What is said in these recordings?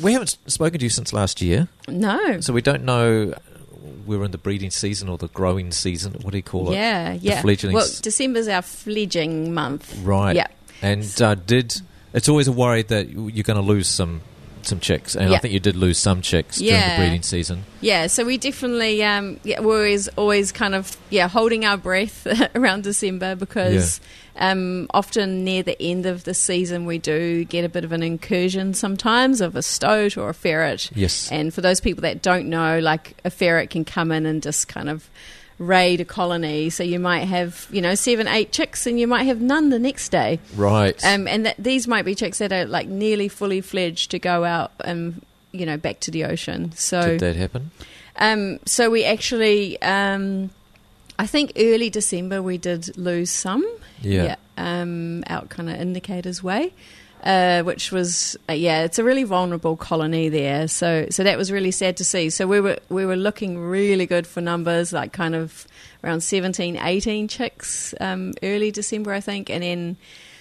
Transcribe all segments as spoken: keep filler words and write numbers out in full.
we haven't spoken to you since last year. No. So we don't know we're in the breeding season or the growing season. What do you call it? Yeah, yeah. The fledgling. Well, December's our fledging month. Right. Yeah. And uh, did it's always a worry that you're going to lose some some chicks, and yeah. I think you did lose some chicks yeah. during the breeding season. Yeah, so we definitely um, yeah, we're always always kind of yeah holding our breath around December because yeah. um, often near the end of the season we do get a bit of an incursion sometimes of a stoat or a ferret. Yes. And for those people that don't know, like a ferret can come in and just kind of raid a colony, so you might have you know seven eight chicks and you might have none the next day, right? Um, and that these might be chicks that are like nearly fully fledged to go out and you know back to the ocean. So did that happen? Um, so we actually um, I think early December we did lose some, yeah, yeah um, out kind of indicators way. Uh, which was uh, yeah, it's a really vulnerable colony there. So so that was really sad to see. So we were we were looking really good for numbers, like kind of around seventeen, eighteen chicks um, early December, I think, and then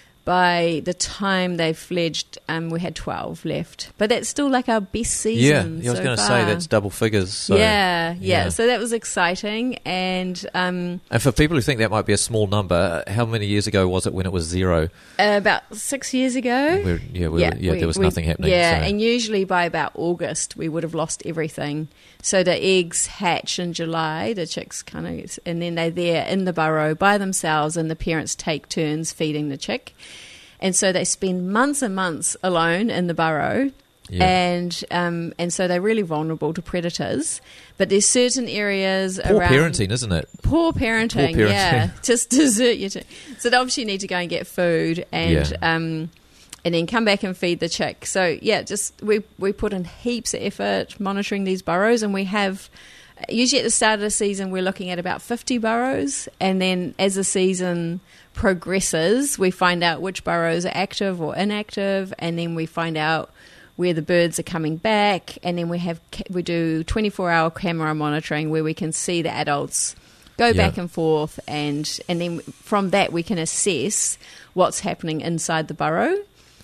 by the time they fledged, um, we had twelve left. But that's still like our best season. Yeah, I was so going to far. say that's double figures. So, yeah, yeah, yeah. So that was exciting. And um, and for people who think that might be a small number, how many years ago was it when it was zero? Uh, about six years ago. We're, yeah, we yeah, were, yeah we, there was we, nothing happening. Yeah, so. and usually by about August we would have lost everything. So the eggs hatch in July, the chicks kind of, and then they're there in the burrow by themselves, and the parents take turns feeding the chick. And so they spend months and months alone in the burrow, yeah. and um, and so they're really vulnerable to predators. But there's certain areas poor around... Poor parenting, isn't it? Poor parenting, poor parenting. yeah. Just desert you. To, so they obviously need to go and get food and... Yeah. Um, and then come back and feed the chick. So, yeah, just we, we put in heaps of effort monitoring these burrows, and we have... Usually at the start of the season, we're looking at about fifty burrows, and then as the season progresses, we find out which burrows are active or inactive, and then we find out where the birds are coming back, and then we have we do twenty-four hour camera monitoring where we can see the adults go yeah. back and forth, and and then from that we can assess what's happening inside the burrow,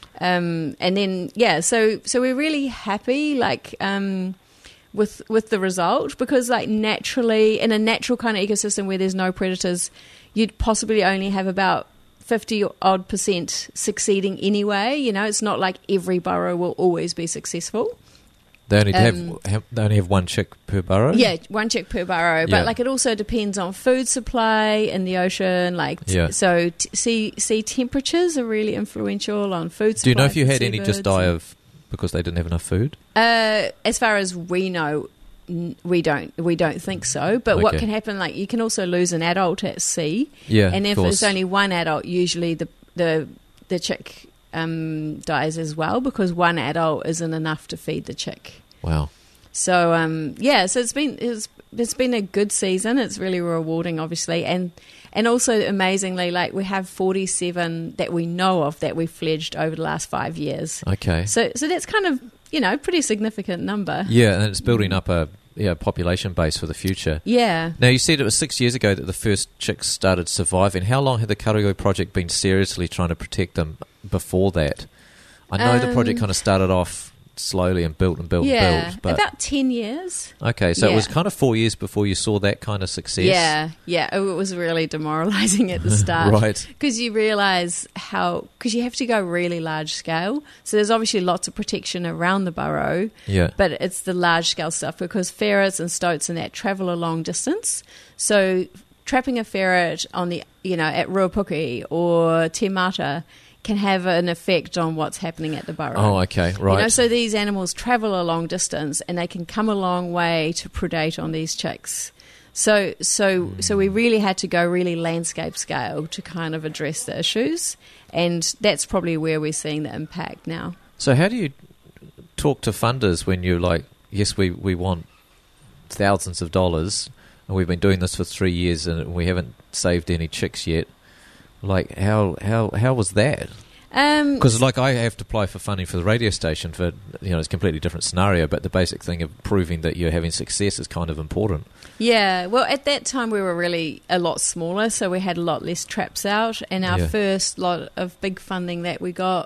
um, and then yeah, so so we're really happy, like. Um, with with the result, because like naturally in a natural kind of ecosystem where there's no predators, you'd possibly only have about fifty odd percent succeeding anyway. You know, it's not like every burrow will always be successful. They only Um, have, have they only have one chick per burrow. Yeah, one chick per burrow. But Yeah. like it also depends on food supply in the ocean. Like t- Yeah. so, t- sea sea temperatures are really influential on food supply. Do you know if you for had any just seabirds die and- of because they didn't have enough food? Uh, as far as we know, n- we don't we don't think so. But what Okay. can happen, like you can also lose an adult at sea, Yeah, and of if course. it's only one adult, usually the the the chick um, dies as well, because one adult isn't enough to feed the chick. Wow. So um, yeah, so it's been it's it's been a good season. It's really rewarding, obviously, and and also amazingly, like we have forty-seven that we know of that we've fledged over the last five years. Okay. So so that's kind of, you know, pretty significant number. Yeah, and it's building up a yeah population base for the future. Yeah. Now, you said it was six years ago that the first chicks started surviving. How long had the Karuoi project been seriously trying to protect them before that? I know the Um, project kind of started off slowly and built and built Yeah, and built. But about ten years. okay, so it was Yeah. kind of four years before you saw that kind of success. Yeah, yeah. It was really demoralising at the start. Right. Because you realise how... Because you have to go really large scale. So there's obviously lots of protection around the burrow. Yeah. But it's the large-scale stuff, because ferrets and stoats and that travel a long distance. So trapping a ferret on the, you know, at Ruapuki or Te Mata can have an effect on what's happening at the burrow. Oh, okay, right. You know, so these animals travel a long distance, and they can come a long way to predate on these chicks. So, so, Mm. so we really had to go really landscape scale to kind of address the issues, and that's probably where we're seeing the impact now. So how do you talk to funders when you're like, yes, we, we want thousands of dollars, and we've been doing this for three years, and we haven't saved any chicks yet? Like, how how how was that? Um, Because, like, I have to apply for funding for the radio station for, you know, it's a completely different scenario, but the basic thing of proving that you're having success is kind of important. Yeah, well, at that time we were really a lot smaller, so we had a lot less traps out, and our Yeah. first lot of big funding that we got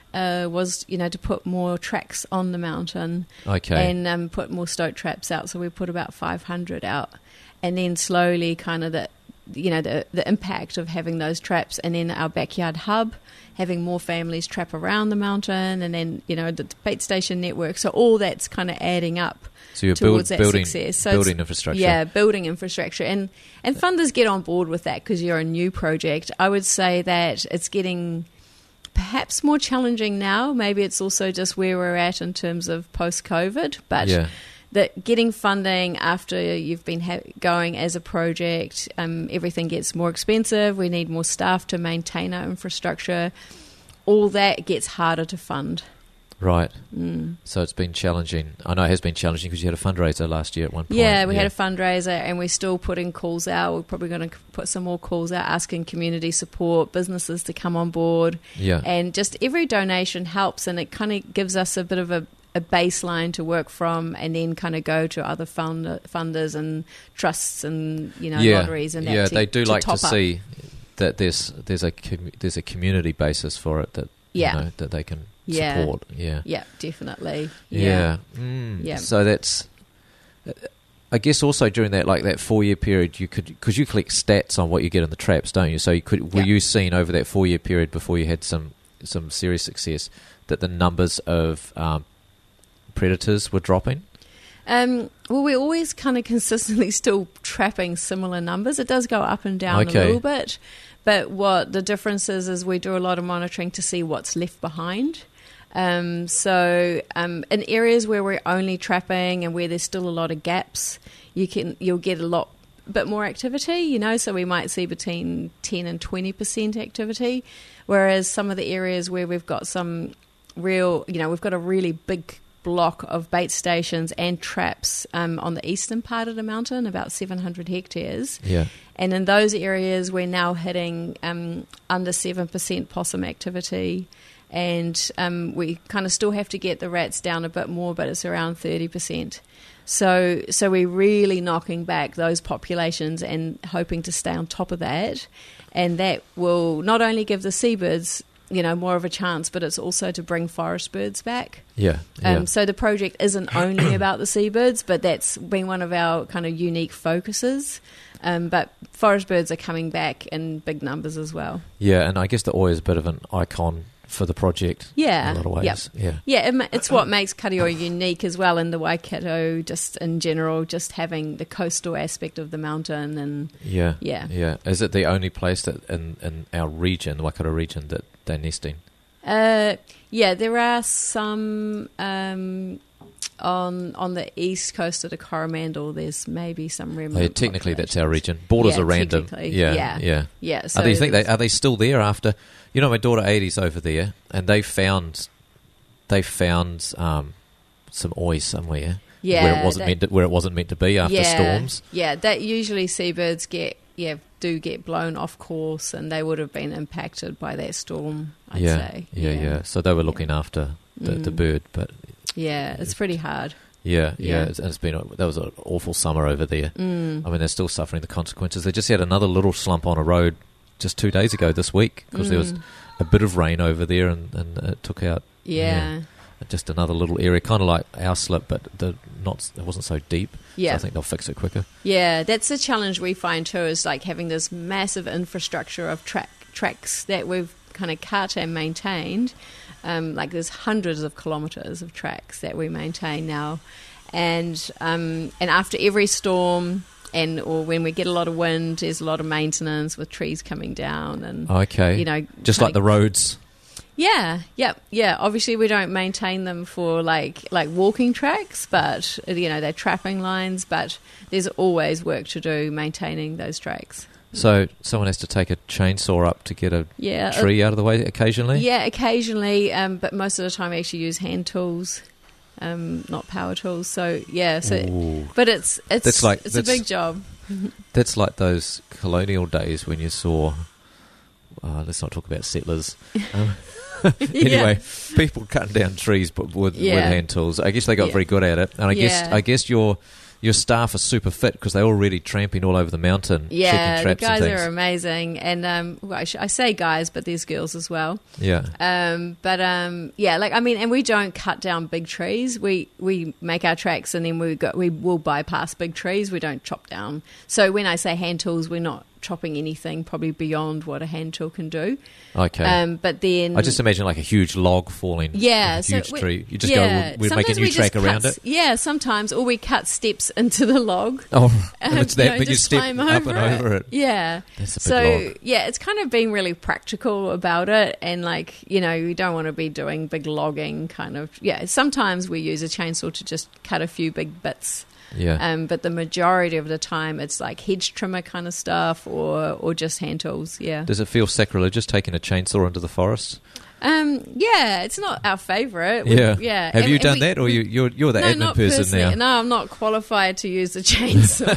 uh, was, you know, to put more tracks on the mountain. Okay. And um, put more stoat traps out. So we put about five hundred out. And then slowly kind of the, you know, the, the impact of having those traps, and then our backyard hub, having more families trap around the mountain, and then, you know, the bait station network. So all that's kind of adding up. So you're towards build, that building, success. So building infrastructure. Yeah, building infrastructure. And, and funders get on board with that because you're a new project. I would say that it's getting perhaps more challenging now. Maybe it's also just where we're at in terms of post-COVID. But Yeah. that getting funding after you've been ha- going as a project, um, everything gets more expensive. We need more staff to maintain our infrastructure. All that gets harder to fund. Right. Mm. So it's been challenging. I know it has been challenging because you had a fundraiser last year at one point. Yeah, we had a fundraiser, and we're still putting calls out. We're probably going to put some more calls out, asking community support, businesses to come on board. Yeah. And just every donation helps, and it kind of gives us a bit of a, a baseline to work from, and then kind of go to other fund, funders and trusts and, you know, yeah. lotteries and that. Yeah, to, they do to like to top up. see that there's there's a com- there's a community basis for it that Yeah. you know, that they can Yeah. support. Yeah. Yeah, definitely. Yeah. Mm. Yeah. So that's, I guess, also during that like that four year period, you could because you collect stats on what you get in the traps, don't you? So you could were Yeah. you seen over that four year period before you had some some serious success that the numbers of um, predators were dropping? Um, well, we're always kind of consistently still trapping similar numbers. It does go up and down Okay. a little bit, but what the difference is is we do a lot of monitoring to see what's left behind. Um, so um, in areas where we're only trapping and where there's still a lot of gaps, you can you'll get a lot bit more activity. You know, so we might see between ten and twenty percent activity, whereas some of the areas where we've got some real, you know, we've got a really big block of bait stations and traps um, on the eastern part of the mountain, about seven hundred hectares. Yeah. And in those areas, we're now hitting um, under seven percent possum activity. And um, we kind of still have to get the rats down a bit more, but it's around thirty percent. So, so we're really knocking back those populations and hoping to stay on top of that. And that will not only give the seabirds, you know, more of a chance, but it's also to bring forest birds back. Yeah. yeah. Um, so the project isn't only about the seabirds, but that's been one of our kind of unique focuses. Um, but forest birds are coming back in big numbers as well. Yeah, and I guess the oi is a bit of an icon for the project. Yeah. In a lot of ways. Yep. Yeah. Yeah, it, ma- it's what makes Karioi unique as well in the Waikato, just in general, just having the coastal aspect of the mountain. And Yeah. yeah. Yeah. Is it the only place that in, in our region, the Waikato region, that they're nesting? Uh, yeah, there are some um, on on the east coast of the Coromandel. There's maybe some remnant. Oh, yeah, technically, that's our populations. region. Borders Yeah, are random. technically, Yeah. yeah. Yeah. Yeah, so Are they, you think they, there's- are they still there after? You know, my daughter eighty's over there, and they found they found um, some oi somewhere yeah, where it wasn't they- meant to, where it wasn't meant to be after yeah, storms. Yeah, that usually seabirds get yeah do get blown off course, and they would have been impacted by that storm. I'd yeah, say. yeah, yeah. So they were looking after the, the Mm. bird, but Yeah, it's pretty hard. yeah, yeah. Yeah. It's, and it's been a, that was an awful summer over there. Mm. I mean, they're still suffering the consequences. They just had another little slump on a road just two days ago this week because there was Mm. a bit of rain over there, and, and it took out Yeah. just another little area, kind of like our slip, but the not it wasn't so deep. Yeah. So I think they'll fix it quicker. Yeah, that's the challenge we find too, is like having this massive infrastructure of track tracks that we've kind of cut and maintained. Um, like there's hundreds of kilometres of tracks that we maintain now, and um, and after every storm and or when we get a lot of wind, there's a lot of maintenance with trees coming down and Okay, you know just kind like the roads. Yeah, yeah, yeah. Obviously, we don't maintain them for like like walking tracks, but you know they're trapping lines. But there's always work to do maintaining those tracks. So someone has to take a chainsaw up to get a Yeah, tree out of the way occasionally. yeah, occasionally, um, but most of the time, I actually use hand tools, um, not power tools. So yeah, so Ooh. but it's it's That's like- it's a that's- big job. That's like those colonial days when you saw. Uh, let's not talk about settlers. Um, anyway, people cutting down trees, but with, Yeah. with hand tools. I guess they got Yeah. very good at it, and I guess Yeah. I guess your your staff are super fit because they're already tramping all over the mountain, Yeah, checking the traps guys and things. are amazing, and um, well, I, sh- I say guys, but there's girls as well. Yeah. Um, but um, yeah, like I mean, and we don't cut down big trees. We we make our tracks, and then we go, we will bypass big trees. We don't chop down. So when I say hand tools, we're not chopping anything probably beyond what a hand tool can do. Okay. Um, but then I just imagine like a huge log falling. Yeah, a so huge we- tree. You just yeah, go, we're sometimes making a new we track just around cut- it. Yeah, sometimes, or we cut steps into the log. Oh, Um, it's that, you know, but you just step climb up and over it. Yeah. That's a big so, log. yeah, it's kind of being really practical about it. And, like, you know, you don't want to be doing big logging kind of. Yeah, sometimes we use a chainsaw to just cut a few big bits. Yeah. Um, but the majority of the time, it's like hedge trimmer kind of stuff or, or just hand tools. Yeah. Does it feel sacrilegious taking a chainsaw into the forest? Um, yeah, it's not our favourite. We- Yeah. Yeah. Have And- you and done we- that, or you, you're you're the no, admin not person personally. now? No, I'm not qualified to use the chainsaw.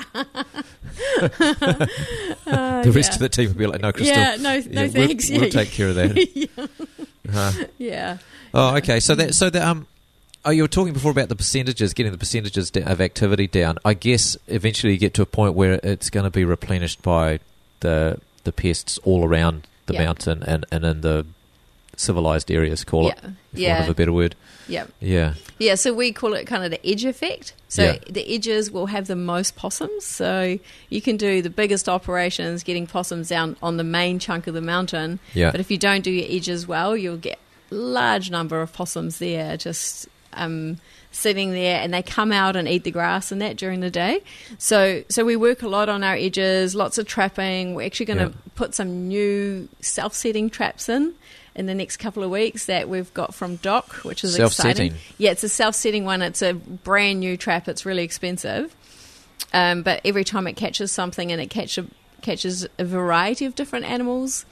Uh, The rest yeah. of the team would be like, "No, Crystal. Yeah, no, no we'll- thanks. We'll, Yeah, take care of that." yeah. Uh-huh. yeah. Oh, okay. So that so the um. Oh, you were talking before about the percentages, getting the percentages da- of activity down. I guess eventually you get to a point where it's going to be replenished by the the pests all around the Yeah. mountain and, and in the civilized areas, call it, Yeah. if Yeah. want of a better word. Yeah. Yeah. Yeah, so we call it kind of the edge effect. So Yeah. the edges will have the most possums. So you can do the biggest operations getting possums down on the main chunk of the mountain. Yeah. But if you don't do your edges well, you'll get a large number of possums there just um, sitting there, and they come out and eat the grass and that during the day. So so we work a lot on our edges, lots of trapping. We're actually going to Yeah. put some new self-setting traps in in the next couple of weeks that we've got from Doc, which is Self-setting? exciting. Yeah, it's a self-setting one. It's a brand new trap. It's really expensive. Um, but every time it catches something, and it catch a, catches a variety of different animals,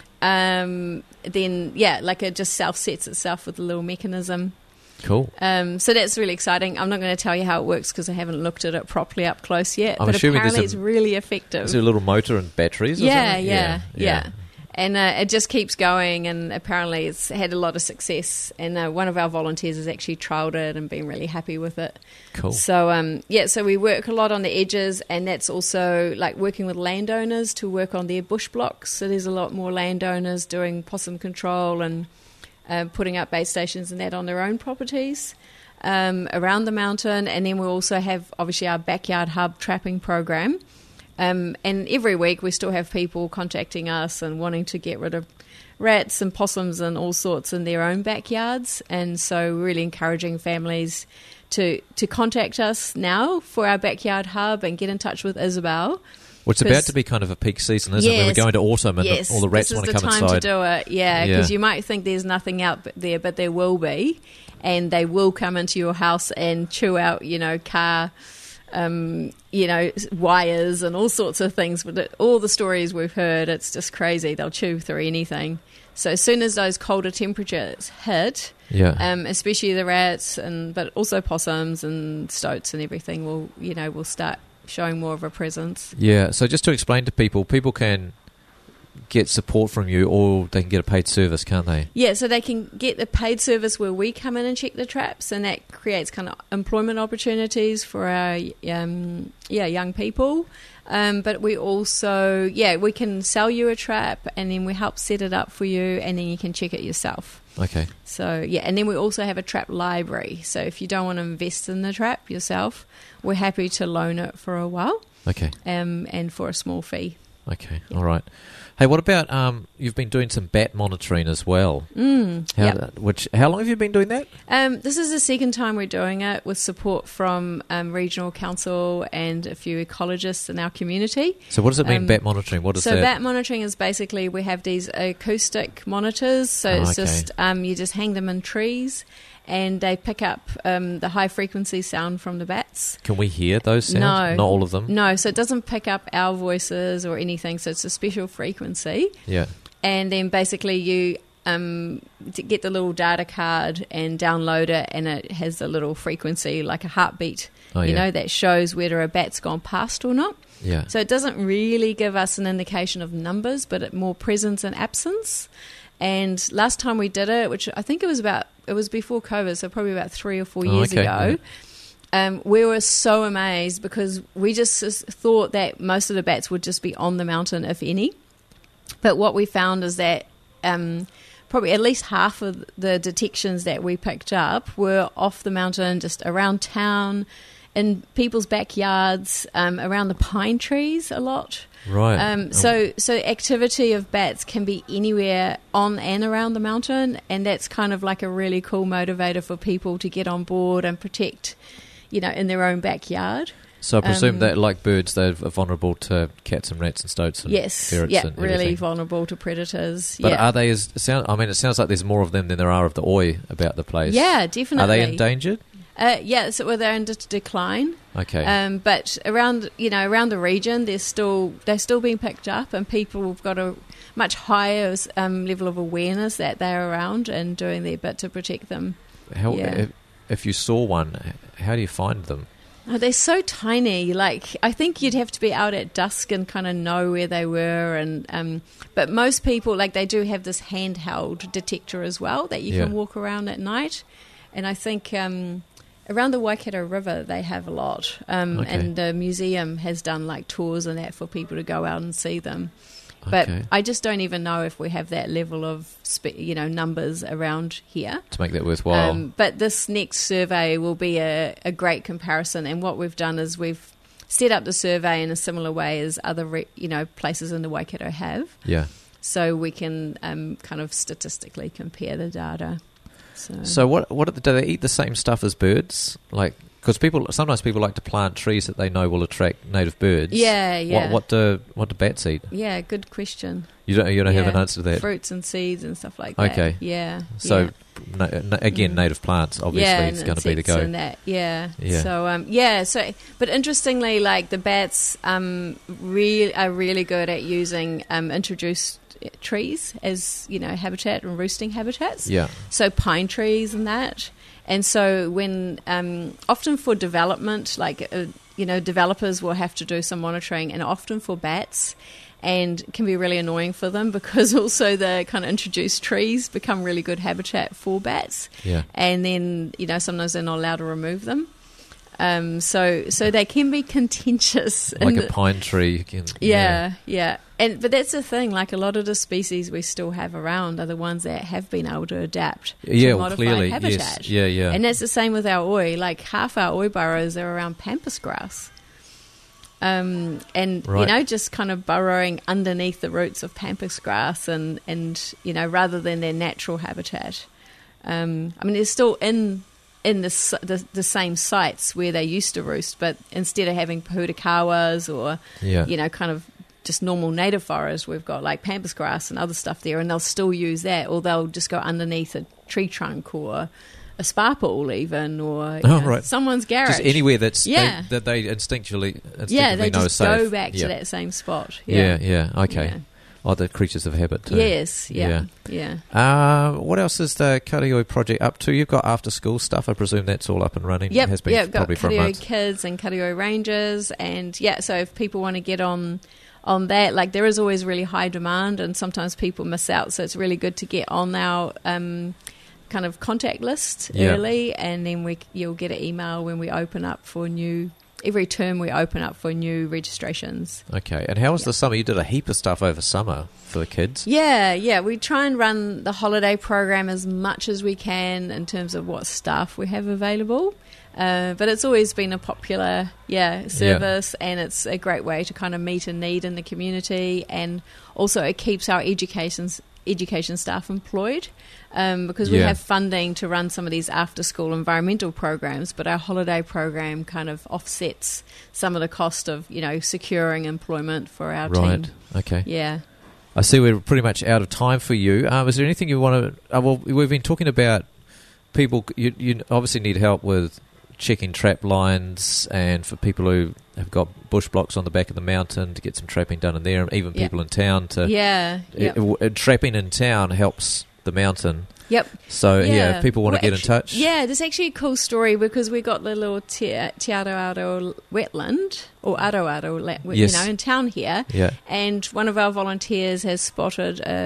um, then, yeah, like it just self-sets itself with a little mechanism. Cool. Um, so that's really exciting. I'm not going to tell you how it works because I haven't looked at it properly up close yet. I'm but assuming there's apparently a- it's really effective. Is there a little motor and batteries or Yeah, something? yeah, yeah. And uh, it just keeps going, and apparently it's had a lot of success. And uh, one of our volunteers has actually trialled it and been really happy with it. Cool. So, um, yeah, so we work a lot on the edges, and that's also like working with landowners to work on their bush blocks. So there's a lot more landowners doing possum control and uh, putting up bait stations and that on their own properties um, around the mountain. And then we also have, obviously, our backyard hub trapping program. Um, and every week we still have people contacting us and wanting to get rid of rats and possums and all sorts in their own backyards. And so we're really encouraging families to to contact us now for our backyard hub and get in touch with Isabel. Well, it's about to be kind of a peak season, isn't it? When we're Yes. going to autumn and Yes, the, all the rats this want is to the come time inside. to do it. Yeah, Yeah. because you might think there's nothing out b- there, but there will be, and they will come into your house and chew out, you know, car, um, you know, wires and all sorts of things. But it, all the stories we've heard, it's just crazy. They'll chew through anything. So as soon as those colder temperatures hit, Yeah. um, especially the rats, and but also possums and stoats and everything, will you know will start showing more of a presence. Yeah, so just to explain to people, people can get support from you, or they can get a paid service, can't they? Yeah, so they can get the paid service where we come in and check the traps, and that creates kind of employment opportunities for our um, yeah young people. Um, but we also, yeah, we can sell you a trap, and then we help set it up for you, and then you can check it yourself. Okay. So, yeah, and then we also have a trap library. So if you don't want to invest in the trap yourself, we're happy to loan it for a while Okay. um, and for a small fee. Okay. All right. Hey, what about um? You've been doing some bat monitoring as well. Mm, How, yep. Which? How long have you been doing that? Um, this is the second time we're doing it with support from um, regional council and a few ecologists in our community. So, what does it mean, Um, bat monitoring? What is so that? bat monitoring is basically we have these acoustic monitors. So Oh, it's okay. just um, you just hang them in trees, and they pick up um, the high frequency sound from the bats. Can we hear those sounds? No. Not all of them. No, so it doesn't pick up our voices or anything. So it's a special frequency. Yeah. And then basically you um, to get the little data card and download it, and it has a little frequency like a heartbeat, Oh, you yeah. know, that shows whether a bat's gone past or not. Yeah. So it doesn't really give us an indication of numbers, but it more presence and absence. And last time we did it, which I think it was about, it was before COVID, so probably about three or four Oh, years okay, ago, um, we were so amazed because we just s- thought that most of the bats would just be on the mountain, if any. But what we found is that um, probably at least half of the detections that we picked up were off the mountain, just around town, in people's backyards, um, around the pine trees a lot. Right. Um, so, so activity of bats can be anywhere on and around the mountain, and that's kind of like a really cool motivator for people to get on board and protect, you know, in their own backyard. So I presume um, that, like birds, they're vulnerable to cats and rats and stoats and Yes, ferrets yeah, and really everything. vulnerable to predators. But yeah. are they as sound? I mean, it sounds like there's more of them than there are of the oi about the place. Yeah, definitely. Are they endangered? Uh, yeah, so well, they're in de- decline. Okay. Um, but around, you know, around the region, they're still they're still being picked up, and people have got a much higher um, level of awareness that they're around and doing their bit to protect them. How, yeah. if, if you saw one, how do you find them? Oh, they're so tiny. Like, I think you'd have to be out at dusk and kind of know where they were. And um, but most people, like, they do have this handheld detector as well that you Yeah. can walk around at night. And I think um, around the Waikato River they have a lot. Um, Okay. And the museum has done like tours and that for people to go out and see them. But Okay. I just don't even know if we have that level of, spe- you know, numbers around here. To make that worthwhile. Um, but this next survey will be a, a great comparison. And what we've done is we've set up the survey in a similar way as other, re- you know, places in the Waikato have. yeah. So we can um, kind of statistically compare the data. So, So what? What do they eat the same stuff as birds? Like, because people sometimes people like to plant trees that they know will attract native birds. yeah, yeah. What, what do what do bats eat? Yeah, good question. You don't you don't have Yeah. an answer to that. Fruits and seeds and stuff like that. Okay. Yeah. So yeah. na- na- again, Mm. native plants obviously yeah, it's and going to be the insects go. and that, yeah. Yeah. So um, yeah. So, but interestingly, like the bats, um, really are really good at using um, introduced trees as, you know, habitat and roosting habitats. Yeah. So pine trees and that. And so when um, often for development, like uh, you know, developers will have to do some monitoring, and often for bats. And can be really annoying for them because also the kind of introduced trees become really good habitat for bats. Yeah. And then, you know, sometimes they're not allowed to remove them. Um, so so they can be contentious. Like in a the- pine tree. You can, yeah, yeah. And but that's the thing, like a lot of the species we still have around are the ones that have been able to adapt Yeah, to well, modified clearly, habitat. yes. Yeah, yeah. And that's the same with our oi. Like half our oi burrows are around pampas grass. Um, and, Right. you know, just kind of burrowing underneath the roots of pampas grass and, and you know, rather than their natural habitat. Um, I mean, they're still in in the, s- the the same sites where they used to roost, but instead of having pahutakawas or, Yeah. you know, kind of just normal native forest, we've got like pampas grass and other stuff there, and they'll still use that, or they'll just go underneath a tree trunk or a sparpool even, or you Oh, know, right. some's garage. Just anywhere that's Yeah. they, that they instinctually, instinctively yeah, they know just is safe. go back yeah. to that same spot. Yeah, Yeah, yeah, okay. Yeah. Oh, the creatures of habit too. Yes, yeah, yeah. Uh, what else is the Karioi project up to? You've got after school stuff. I presume that's all up and running. Yep, It has been yeah, got probably for a Karioi month. Kids and Karioi Rangers, and yeah, so if people want to get on on that, like there is always really high demand, and sometimes people miss out, so it's really good to get on our um, kind of contact list Yeah. early, and then we you'll get an email when we open up for new. Every term we open up for new registrations. Okay, and how was the summer? You did a heap of stuff over summer for the kids. Yeah, yeah. We try and run the holiday program as much as we can in terms of what staff we have available. Uh, but it's always been a popular, yeah, service, and it's a great way to kind of meet a need in the community, and also it keeps our education education staff employed um, because we Yeah. have funding to run some of these after-school environmental programs, but our holiday program kind of offsets some of the cost of, you know, securing employment for our Right. team. Okay. Yeah. I see we're pretty much out of time for you. Um, is there anything you want to... Uh, well, we've been talking about people... You, you obviously need help with checking trap lines, and for people who have got bush blocks on the back of the mountain to get some trapping done in there, and even Yeah. people in town to... Yeah. Yep. Uh, uh, trapping in town helps the mountain. Yep. So, yeah, if people want Well, to get actu- in touch... Yeah, there's actually a cool story because we got the little Te, te Aroaro wetland, or Aroaro, la- Yes. you know, in town here. Yeah. And one of our volunteers has spotted a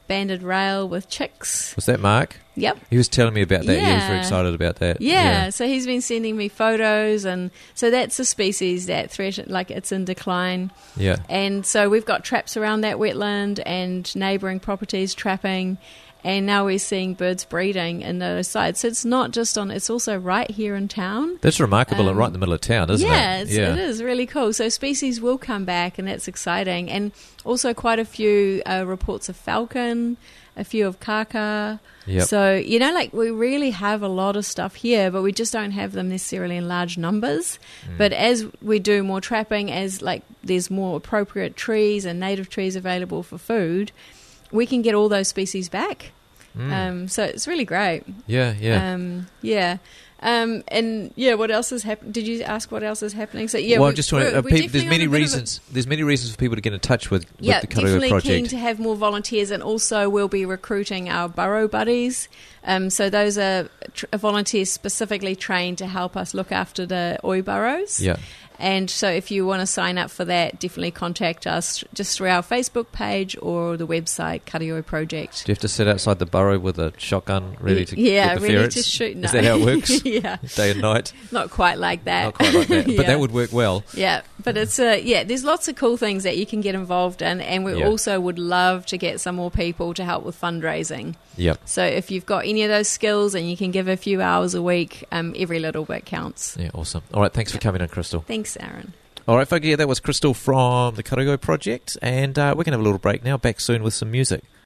banded rail with chicks. Was that Mark? Yep. He was telling me about that. Yeah, he was very Yeah. excited about that. Yeah, Yeah. so he's been sending me photos, and so that's a species that threat, like it's in decline. Yeah. And so we've got traps around that wetland and neighbouring properties trapping, and now we're seeing birds breeding in those sites. So it's not just on; it's also right here in town. That's remarkable. Um, right in the middle of town, isn't yeah, it? It's, it is really cool. So species will come back, and that's exciting. And also quite a few uh, reports of falcon, a few of kaka. Yep. So, you know, like we really have a lot of stuff here, but we just don't have them necessarily in large numbers. Mm. But as we do more trapping, as like there's more appropriate trees and native trees available for food, we can get all those species back. Mm. Um, so it's really great. Yeah, yeah. Um, yeah. Um, and yeah, what else is happening? Did you ask what else is happening? So yeah, well, we, I'm just trying we're- to, uh, we're peop- definitely there's on many a bit of a- reasons. There's many reasons for people to get in touch with, Yeah, with the Karaua definitely project. keen to have more volunteers, and also we'll be recruiting our burrow buddies. Um, so those are tr- volunteers specifically trained to help us look after the oi burrows. Yeah. And so if you want to sign up for that, definitely contact us just through our Facebook page or the website, Karioi Project. Do you have to sit outside the burrow with a shotgun ready to yeah, get the ready ferrets? to shoot. No. Is that how it works? Yeah, Day and night? not quite like that. Not quite like that. But Yeah. that would work well. Yeah, but it's uh, yeah. There's lots of cool things that you can get involved in, and we Yeah. also would love to get some more people to help with fundraising. Yep. So if you've got any of those skills and you can give a few hours a week, um, every little bit counts. Yeah, awesome. All right, thanks for coming in, Crystal. Thanks, Aaron. All right, folks, yeah, that was Crystal from the Karaua Project, and uh, we're going to have a little break now. Back soon with some music.